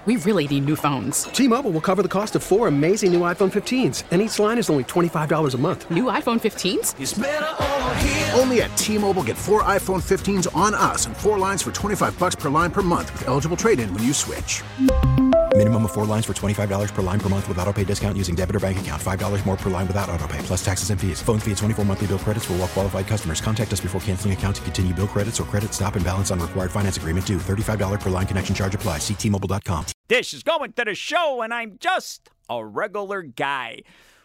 We really need new phones. T-Mobile will cover the cost of 4 amazing new iPhone 15s, and each line is only $25 a month. New iPhone 15s? It's better over here. Only at T-Mobile, get 4 iPhone 15s on us and 4 lines for $25 per line per month with eligible trade-in when you switch. Minimum of 4 lines for $25 per line per month with autopay discount using debit or bank account. $5 more per line without autopay, plus taxes and fees. Phone fee at 24 monthly bill credits for well-qualified customers. Contact us before canceling account to continue bill credits or credit stop and balance on required finance agreement due. $35 per line connection charge applies. See T-Mobile.com. Dish is going to the show, and I'm just a regular guy.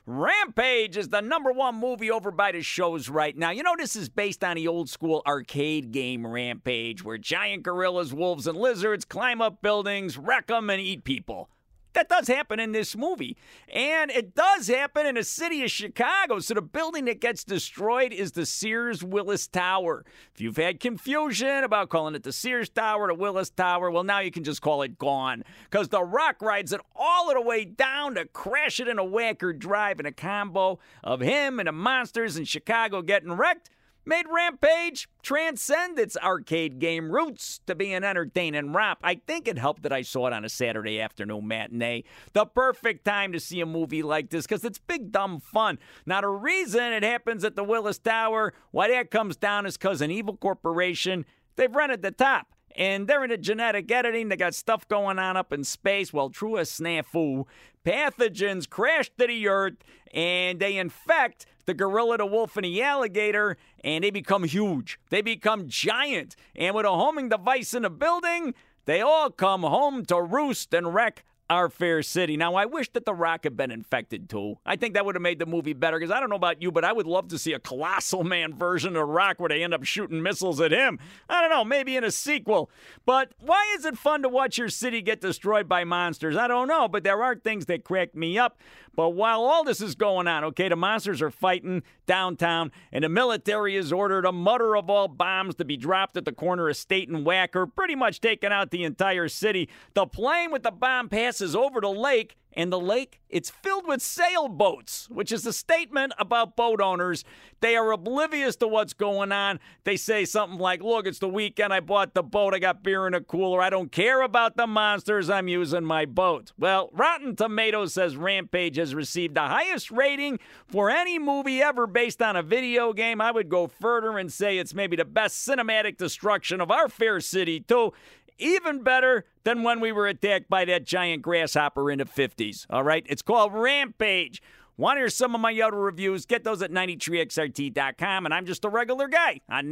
Rampage is the #1 movie over by the shows right now. You know, this is based on the old-school arcade game Rampage, where giant gorillas, wolves, and lizards climb up buildings, wreck them, and eat people. That does happen in this movie. And it does happen in the city of Chicago. So the building that gets destroyed is the Sears Willis Tower. If you've had confusion about calling it the Sears Tower, the Willis Tower, well, now you can just call it gone. Because The Rock rides it all the way down to crash it in a Wacker Drive, in a combo of him and the monsters in Chicago getting wrecked. Made Rampage transcend its arcade game roots to be an entertaining romp. I think it helped that I saw it on a Saturday afternoon matinee. The perfect time to see a movie like this because it's big, dumb fun. Now, the reason it happens at the Willis Tower, why that comes down is because an evil corporation, they've rented the top. And they're into genetic editing. They got stuff going on up in space. Well, true as snafu, pathogens crash to the earth, and they infect the gorilla, the wolf, and the alligator, and they become huge. They become giant. And with a homing device in the building, they all come home to roost and wreck our fair city. Now, I wish that The Rock had been infected, too. I think that would have made the movie better, because I don't know about you, but I would love to see a Colossal Man version of Rock where they end up shooting missiles at him. I don't know, maybe in a sequel. But why is it fun to watch your city get destroyed by monsters? I don't know, but there are things that crack me up. But while all this is going on, okay, the monsters are fighting downtown, and the military has ordered a mother of all bombs to be dropped at the corner of State and Wacker, pretty much taking out the entire city. The plane with the bomb passes over the lake, and the lake, it's filled with sailboats, which is a statement about boat owners. They are oblivious to what's going on. They say something like, look, it's the weekend, I bought the boat, I got beer in a cooler, I don't care about the monsters, I'm using my boat. Well, Rotten Tomatoes says Rampage has received the highest rating for any movie ever based on a video game. I would go further and say it's maybe the best cinematic destruction of our fair city, too. Even better than when we were attacked by that giant grasshopper in the 50s, all right? It's called Rampage. Want to hear some of my other reviews? Get those at 93xrt.com, and I'm just a regular guy on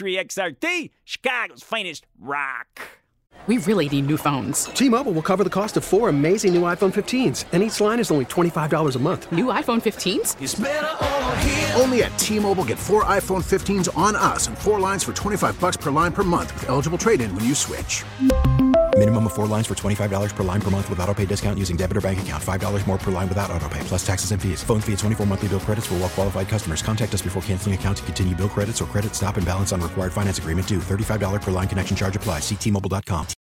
93XRT, Chicago's finest rock. We really need new phones. T-Mobile will cover the cost of 4 amazing new iPhone 15s, and each line is only $25 a month. New iPhone 15s? It's better over here. Only at T-Mobile, get 4 iPhone 15s on us and 4 lines for $25 per line per month with eligible trade-in when you switch. Minimum of 4 lines for $25 per line per month with autopay discount using debit or bank account. $5 more per line without autopay, plus taxes and fees. Phone fee at 24 monthly bill credits for well-qualified customers. Contact us before canceling account to continue bill credits or credit stop and balance on required finance agreement due. $35 per line connection charge applies. See T-Mobile.com.